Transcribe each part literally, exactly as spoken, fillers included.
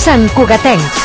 Sant Cugatencs.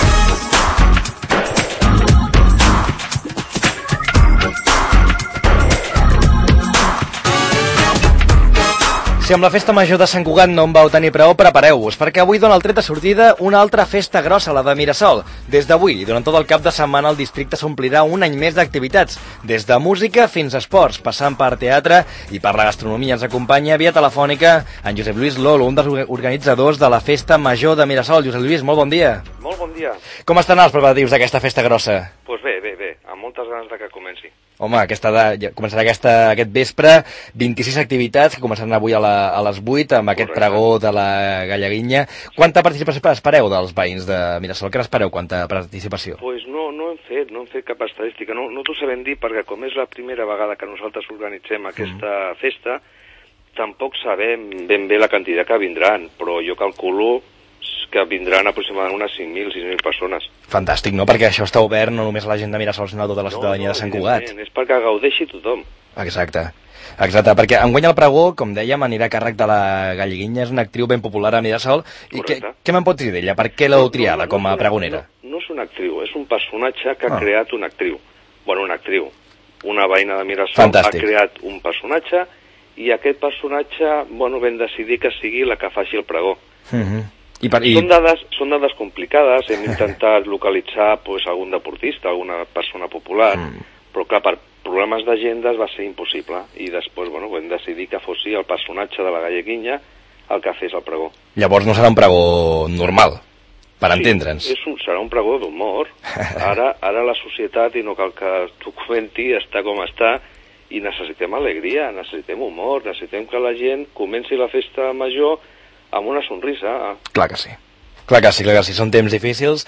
Si amb la festa major de Sant Cugat no en vau tenir prou, prepareu-vos, perquè avui dona el tret de sortida una altra festa grossa, la de Mirasol. Des d'avui i durant tot el cap de setmana el districte s'omplirà un any més d'activitats, des de música fins a esports, passant per teatre i per la gastronomia. Ens acompanya via telefònica en Josep Lluís Lolo, un dels organitzadors de la festa major de Mirasol. Josep Lluís, molt bon dia. Molt bon dia. Com estan els preparatius d'aquesta festa grossa? Doncs pues bé, bé, bé, amb moltes ganes de que comenci. Home, aquesta de, començarà aquesta, aquest vespre, vint-i-sis activitats que començaran avui a, la, a les vuit amb aquest Correcte. pregó de la Galleguinha. Quanta participació espereu dels veïns de Mirasol? Què n'espereu, quanta participació? Doncs pues no, no hem fet, no hem fet cap estadística, no, no t'ho sabem dir perquè com és la primera vegada que nosaltres organitzem aquesta mm. festa, tampoc sabem ben bé la quantitat que vindran, però jo calculo que vindran aproximadament unes cinc mil, sis mil persones. Fantàstic, no? Perquè això està obert no només a la gent de Mirasol, sinó a tota la ciutadania no, no, de Sant Cugat. És perquè gaudeixi tothom. Exacte. Exacte, perquè enguany el pregó, com dèiem, anirà a càrrec de la Galleguinha, és una actriu ben popular a Mirasol. I què, què me'n pots dir d'ella? Per què l'heu triada no, no, no, com a pregonera? No, no és una actriu, és un personatge que ha oh. creat una actriu. Bueno, una actriu. Una veïna de Mirasol Fantàstic. ha creat un personatge i aquest personatge, bueno, vam decidir que sigui la que faci el pregó. Mhm. Uh -huh. I per, i... Són, dades, són dades complicades, hem intentat localitzar pues, algun deportista, alguna persona popular, mm. però clar, per problemes d'agendes va ser impossible, i després bueno, vam decidir que fos el personatge de la Galleguinha el que fes el pregó. Llavors no serà un pregó normal, per sí, entendre'ns. És un, serà un pregó d'humor. Ara, ara la societat, i no cal que t'ho comenti, està com està, i necessitem alegria, necessitem humor, necessitem que la gent comenci la festa major amb una sonrisa. Clar que sí. Clar que sí, clar que sí. Són temps difícils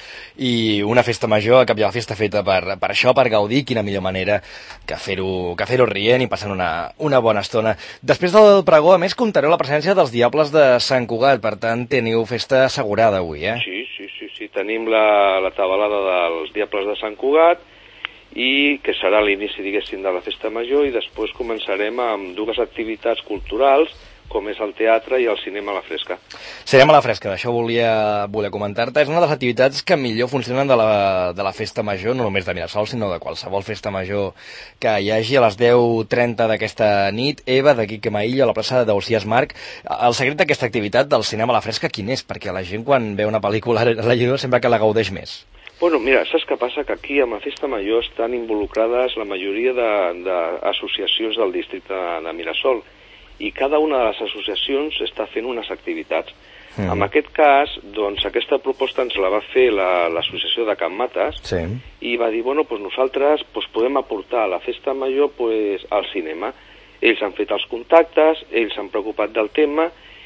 i una festa major, a cap de la festa feta per, per això, per gaudir, quina millor manera que fer-ho que fer-ho rient i passant una, una bona estona. Després del pregó, a més, comptareu la presència dels Diables de Sant Cugat, per tant, teniu festa assegurada avui, eh? Sí, sí, sí, sí. Tenim la, la tabalada dels Diables de Sant Cugat i que serà l'inici, diguéssim, de la festa major, i després començarem amb dues activitats culturals, com és el teatre i el cinema a la fresca. Serem a la fresca, d'això volia, volia comentar-te. És una de les activitats que millor funcionen de la, de la festa major, no només de Mirasol, sinó de qualsevol festa major que hi hagi a les deu trenta d'aquesta nit. Eva, d'aquí que Maïlla, a la plaça d'Ausiàs Marc. El secret d'aquesta activitat del cinema a la fresca, quin és? Perquè la gent, quan ve una pel·lícula a la llum, sembla que la gaudeix més. Bueno, mira, saps què passa? Que aquí, amb la festa major, estan involucrades la majoria d'associacions de, de del districte de, de Mirasol, i cada una de les associacions està fent unes activitats. Mm. En aquest cas, doncs, aquesta proposta ens la va fer l'associació la, de Can Mates, sí. i va dir, bueno, doncs nosaltres doncs, podem aportar a la festa major doncs, al cinema. Ells han fet els contactes, ells s'han preocupat del tema,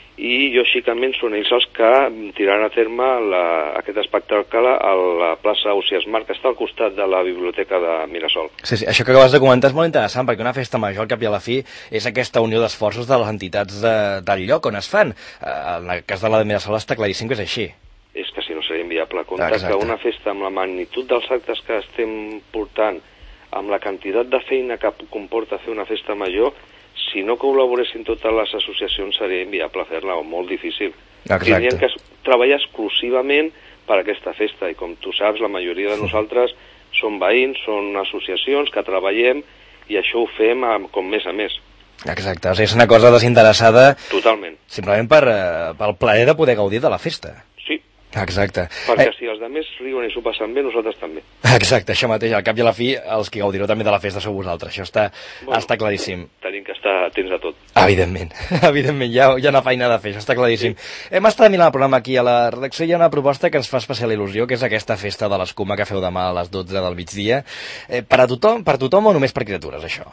i lògicament són ells els que tiraran a terme la, aquest espectacle a la plaça Ausiàs Marc, que està al costat de la biblioteca de Mirasol. Sí, sí, això que acabes de comentar és molt interessant, perquè una festa major, al cap i a la fi, és aquesta unió d'esforços de les entitats de, del lloc on es fan. En el cas de la de Mirasol està claríssim que és així. És que si no seria inviable. Compte que una festa amb la magnitud dels actes que estem portant, amb la quantitat de feina que comporta fer una festa major, si no col·laboressin totes les associacions seria inviable fer-la, o molt difícil. Tindrien que treballar exclusivament per aquesta festa, i com tu saps, la majoria de nosaltres són veïns, són associacions que treballem, i això ho fem amb, com més a més. Exacte, o sigui, és una cosa desinteressada. Totalment. Simplement per, eh, pel plaer de poder gaudir de la festa. Sí. Exacte. Perquè eh... si els altres riuen i s'ho passen bé, nosaltres també. Exacte, això mateix. Al cap i a la fi, els que gaudireu també de la festa sou vosaltres. Això està, bueno, està claríssim. Tenim que estar atents a tot. Evidentment, evidentment, hi ha, hi ha una feina de fer, això està claríssim. Sí. Hem estat mirant el programa aquí a la redacció, hi ha una proposta que ens fa especial il·lusió, que és aquesta festa de l'escuma que feu demà a les dotze del migdia. Eh, per a tothom, per tothom o només per criatures, això?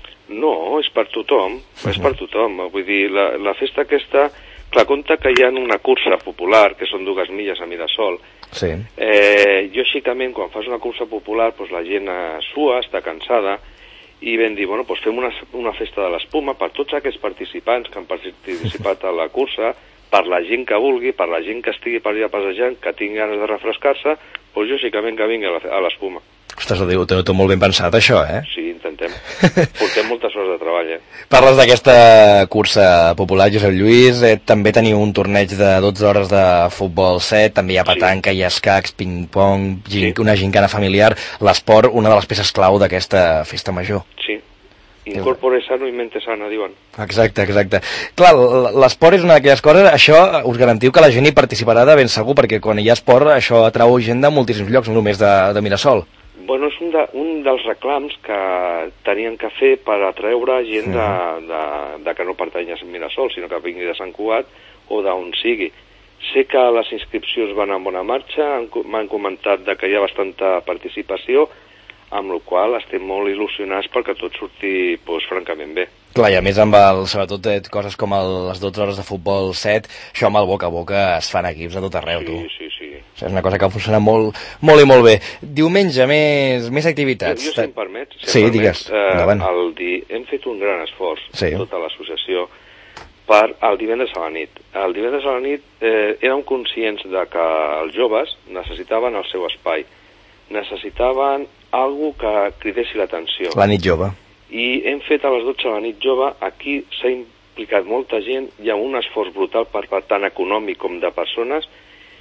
No, és per tothom, uh-huh. és per tothom. Vull dir, la, la festa aquesta... Clar, compte que hi ha una cursa popular, que són dues milles a Mirasol. Sí. Eh, lògicament, quan fas una cursa popular, doncs la gent sua, està cansada, i vam dir, bueno, doncs fem una, una festa de l'espuma per tots aquests participants que han participat a la cursa, per la gent que vulgui, per la gent que estigui per allà passejant, que tingui ganes de refrescar-se, doncs lògicament que vingui a l'espuma. Ostres, ho diu, ho té molt ben pensat, això, eh? Sí, intentem. Portem moltes hores de treball, eh? Parles d'aquesta cursa popular, Josep Lluís, eh, també teniu un torneig de dotze hores de futbol set, també hi ha petanca, sí. Hi ha escacs, ping-pong, sí. Una gincana familiar, l'esport, una de les peces clau d'aquesta festa major. Sí. Incorpore sano i mente sana, diuen. Exacte, exacte. Clar, l'esport és una d'aquelles coses, això us garantiu que la gent hi participarà de ben segur, perquè quan hi ha esport això atrau gent de moltíssims llocs, no només de, de Mirasol. Bueno, és un, de, un dels reclams que tenien que fer per atreure gent de, de, de que no pertany a Mirasol, sinó que vingui de Sant Cugat o d'on sigui. Sé que les inscripcions van en bona marxa, m'han comentat de que hi ha bastanta participació, amb la qual cosa estem molt il·lusionats perquè tot surti pues, francament bé. Clar, i a més, amb el, sobretot eh, coses com el, les dotze hores de futbol set, això amb el boca a boca es fan equips a tot arreu, sí, tu. Sí, sí, sí. És una cosa que funciona molt, molt i molt bé. Diumenge, més, més activitats. Jo, jo si em permets, si sí, em permets digues, eh, endavant. El di... hem fet un gran esforç, sí. Tota l'associació, per el divendres a la nit. El divendres a la nit eh, érem conscients de que els joves necessitaven el seu espai, necessitaven algo que cridessi l'atenció. La nit jove. I hem fet a les dotze a la nit jove, aquí s'ha implicat molta gent, hi ha un esforç brutal per part tant econòmic com de persones,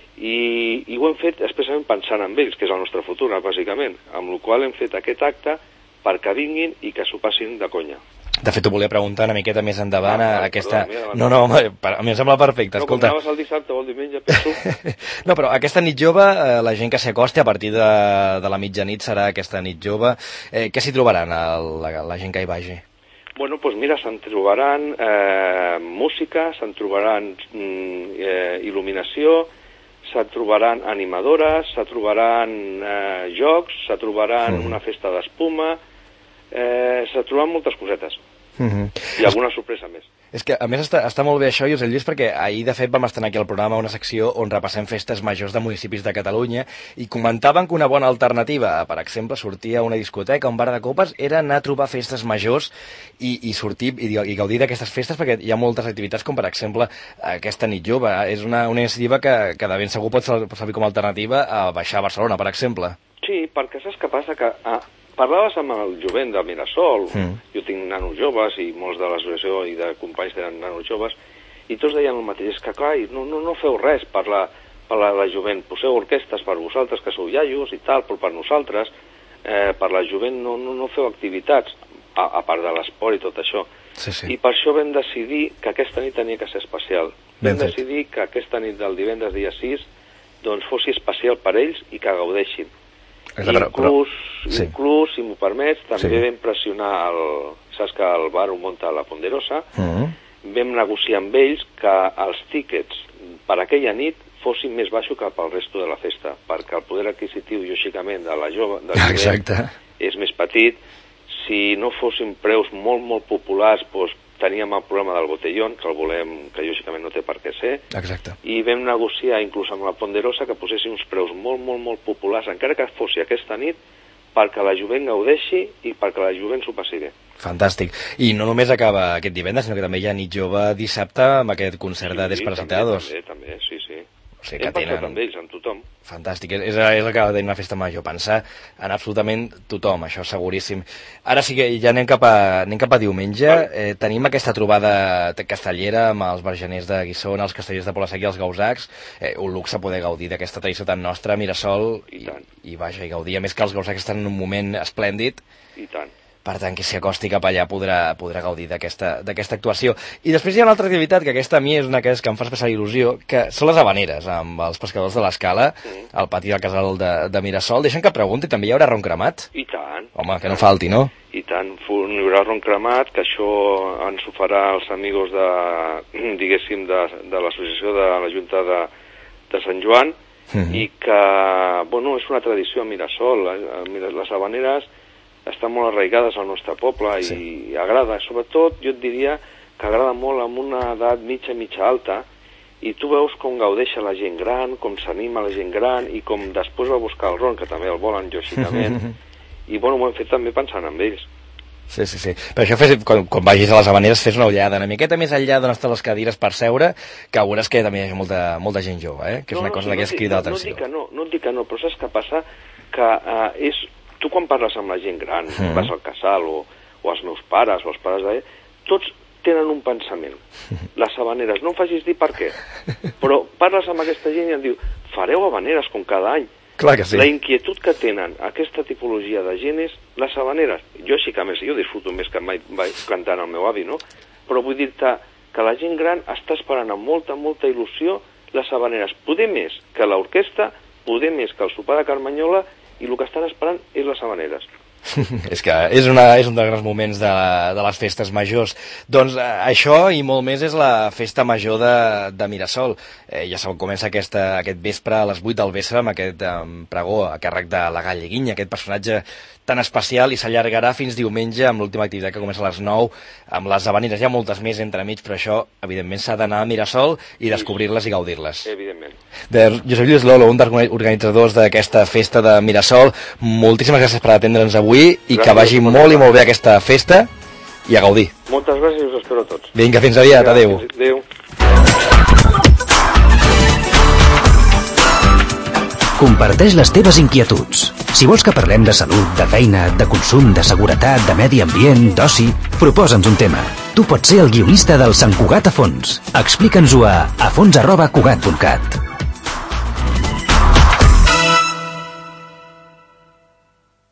i, i ho hem fet especialment pensant en ells, que és el nostre futur, bàsicament, amb la qual hem fet aquest acte perquè vinguin i que s'ho passin de conya. De fet, t'ho volia preguntar una miqueta més endavant ah, a aquesta... Perdó, no, no, home, a mi em sembla perfecte, no, escolta. No, com anaves el dissabte o el diumenge, penso... no, però aquesta nit jove, eh, la gent que s'hi acosti a partir de, de la mitjanit serà aquesta nit jove. Eh, què s'hi trobaran el, la, la gent que hi vagi? Bueno, doncs pues mira, se'n trobaran eh, música, se'n trobaran mm, eh, il·luminació, se'n trobaran animadores, se'n trobaran eh, jocs, se'n trobaran mm. una festa d'espuma, eh, se'n trobaran moltes cosetes. Mm-hmm. I alguna sorpresa més. És que, a més, està, està molt bé això, Josep Lluís, perquè ahir, de fet, vam estar aquí al programa una secció on repassem festes majors de municipis de Catalunya i comentaven que una bona alternativa, per exemple, sortir a una discoteca, a un bar de copes, era anar a trobar festes majors i, i sortir i, i gaudir d'aquestes festes, perquè hi ha moltes activitats, com per exemple aquesta nit jove. És una, una iniciativa que, que de ben segur pot servir com a alternativa a baixar a Barcelona, per exemple. Sí, perquè saps què passa? Que ah, parlaves amb el jovent de Mirasol, mm. jo tinc nanos joves i molts de l'associació i de companys tenen nanos joves, i tots deien el mateix, que clar, no, no, no feu res per la, per la, la jovent, poseu orquestes per vosaltres que sou iaios i tal, però per nosaltres, eh, per la jovent no, no, no feu activitats, a, a part de l'esport i tot això. Sí, sí. I per això vam decidir que aquesta nit tenia que ser especial. Ben vam fet. decidir que aquesta nit del divendres dia sis doncs fos especial per ells i que gaudeixin. Però, inclús, però, sí. inclús, si m'ho permets, també sí. vam pressionar, el, saps que el bar ho munta a la Ponderosa, mm-hmm. vam negociar amb ells que els tíquets per aquella nit fossin més baixos que pel resto de la festa, perquè el poder adquisitiu, lògicament, de la jove, del jovent és més petit. Si no fossin preus molt, molt populars, doncs teníem el programa del botellón, que el volem, que lògicament no té per què ser. Exacte. I vam negociar inclús amb la Ponderosa que posessin uns preus molt, molt, molt populars, encara que fos aquesta nit, perquè la jovent gaudeixi i perquè la jovent s'ho passi bé. Fantàstic. I no només acaba aquest divendres, sinó que també hi ha nit jove dissabte amb aquest concert sí, de Desparasitados. També, també, sí, sí. O sigui que hem pensat tenen... amb ells, amb tothom. Fantàstic, és, és el que ha de tenir una festa major, pensar en absolutament tothom, això seguríssim. Ara sí que ja anem cap a, anem cap a diumenge, vale. eh, tenim aquesta trobada castellera amb els vergeners de Guissona, els castellers de Pola-sec i els gausacs, eh, un luxe poder gaudir d'aquesta tradició tan nostra, Mirasol, i, i, i vaja, i gaudir, a més que els gausacs estan en un moment esplèndid. I tant. Per tant, qui s'hi acosti cap allà podrà, podrà gaudir d'aquesta actuació. I després hi ha una altra activitat, que aquesta a mi és una que, és que em fa especial il·lusió, que són les habaneres, amb els pescadors de l'Escala, mm. al pati del casal de, de Mirasol. Deixa'm que pregunti, també hi haurà ron cremat? I tant. Home, que no falti, no? I tant, hi haurà ron cremat, que això ens ho farà els amigos de, diguéssim, de, de l'associació de la Junta de, de Sant Joan, mm. i que, bueno, és una tradició a Mirasol. Les habaneres estan molt arraigades al nostre poble i sí. agrada, sobretot jo et diria que agrada molt amb una edat mitja mitja alta, i tu veus com gaudeixa la gent gran, com s'anima la gent gran i com després va buscar el ron, que també el volen lògicament, i bueno, ho hem fet també pensant en ells. Sí, sí, sí. Per això, fes, quan, quan vagis a les Havaneres, fes una ullada una miqueta més enllà d'on estan les cadires per seure, que veuràs que també hi ha molta, molta gent jove, eh? Que és no, una no, cosa sí, d'aquesta no, crida no, l'atenció. No et dic que no, no et dic que no, però saps què passa? Que uh, és... Tu quan parles amb la gent gran, mm. vas al casal, o, o els meus pares, o els pares de... Tots tenen un pensament. Les Havaneres, no em facis dir per què, però parles amb aquesta gent i em diu, fareu Havaneres com cada any. Clar que sí. La inquietud que tenen aquesta tipologia de gent és les Havaneres. Jo sí que, a més, jo disfruto més que mai cantant el meu avi, no? Però vull dir-te que la gent gran està esperant amb molta, molta il·lusió les Havaneres. Poder més que l'orquestra, poder més que el sopar de Carmanyola, i el que estan esperant és les Havaneres. És que és, una, és un dels grans moments de, de les festes majors. Doncs eh, això i molt més és la festa major de, de Mirasol. Eh, ja sabeu, comença aquesta, aquest vespre a les vuit del vespre amb aquest eh, pregó a càrrec de la Galleguinya, aquest personatge tan especial, i s'allargarà fins diumenge amb l'última activitat que comença a les nou amb les Havaneres. Hi ha moltes més entremig, però això evidentment s'ha d'anar a Mirasol i descobrir-les i gaudir-les. Evidentment. De Josep Lluís Lolo, un dels organitzadors d'aquesta festa de Mirasol, moltíssimes gràcies per atendre'ns avui i gràcies, que vagi molt i molt bé aquesta festa i a gaudir. Moltes gràcies i us espero a tots. Vinga, fins aviat, adeu. Adéu. Comparteix les teves inquietuds. Si vols que parlem de salut, de feina, de consum, de seguretat, de medi ambient, d'oci, proposa'ns un tema. Tu pots ser el guionista del Sant Cugat a fons. Explica'ns-ho a afons arroba cugat punt cat.